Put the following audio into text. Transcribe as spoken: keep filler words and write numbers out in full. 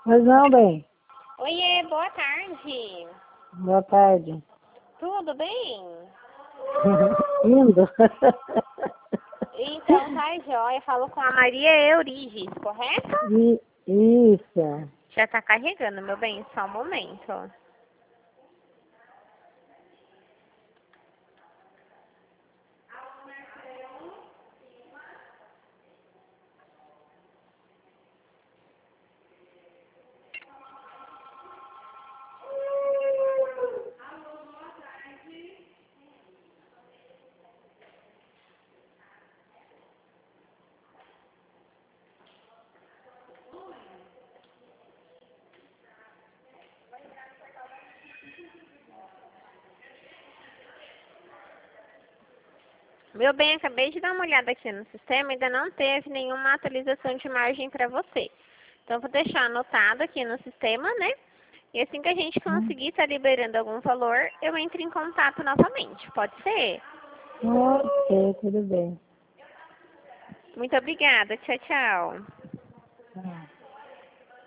Pois não, bem. Oiê, boa tarde. Boa tarde. Tudo bem? Indo. Então, tá jóia. Falo com a Maria Euriges, correto? I- Isso. Já tá carregando, meu bem, só um momento. Meu bem, acabei de dar uma olhada aqui no sistema, ainda não teve nenhuma atualização de margem para você. Então, vou deixar anotado aqui no sistema, né? E assim que a gente conseguir estar liberando algum valor, eu entro em contato novamente. Pode ser? Ok, tudo bem. Muito obrigada. Tchau, tchau.